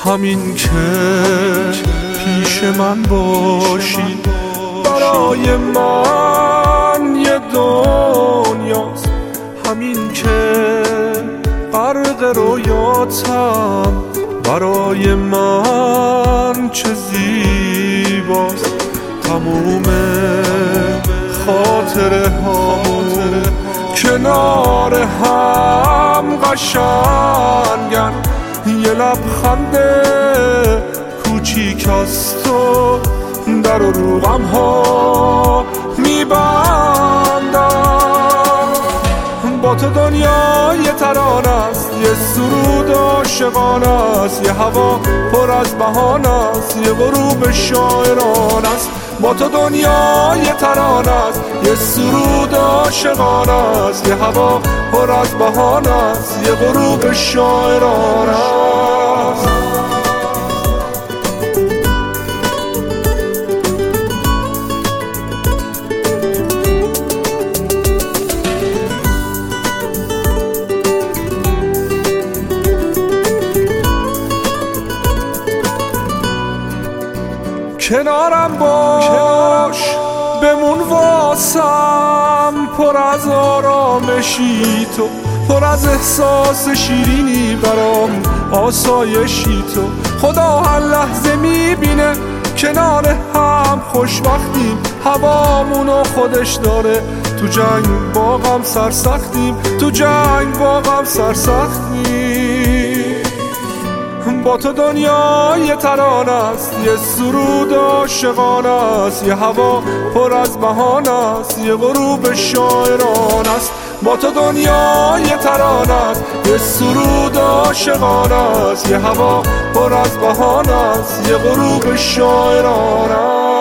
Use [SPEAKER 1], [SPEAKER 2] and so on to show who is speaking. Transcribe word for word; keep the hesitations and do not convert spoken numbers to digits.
[SPEAKER 1] همین که پیش من باشی برای من یه دنیاست، همین که غرق رویاتم برای من چه زیباست. تموم خاطره ها کنار هم قشنگن، یه لبخند کوچیک از تو در رو غم ها میبندم. با تو دنیا یه ترانه است، یه سرود عاشقانه است، یه هوا پر از بهانه است، یه غروب شاعرانه است. با تو دنیا یه ترانه است، یه سرود عاشقانه است، یه هوا پر از بهانه است، یه غروب شاعرانه است. کنارم باش بمون واسم، پر از آرامشی تو، پر از احساس شیرینی برام آسایشی تو. خدا هر لحظه میبینه کنار هم خوشبختیم، هوامونو خودش داره، تو جنگ با غم سرسختیم، تو جنگ با غم سرسختیم. با تو دنیا یه ترانه است، یه سرود عاشقانه است، یه هوا پر از بهانه است، یه غروب شاعرانه است. با تو دنیا یه ترانه است، یه سرود عاشقانه است، یه هوا پر از بهانه است، یه غروب شاعرانه است.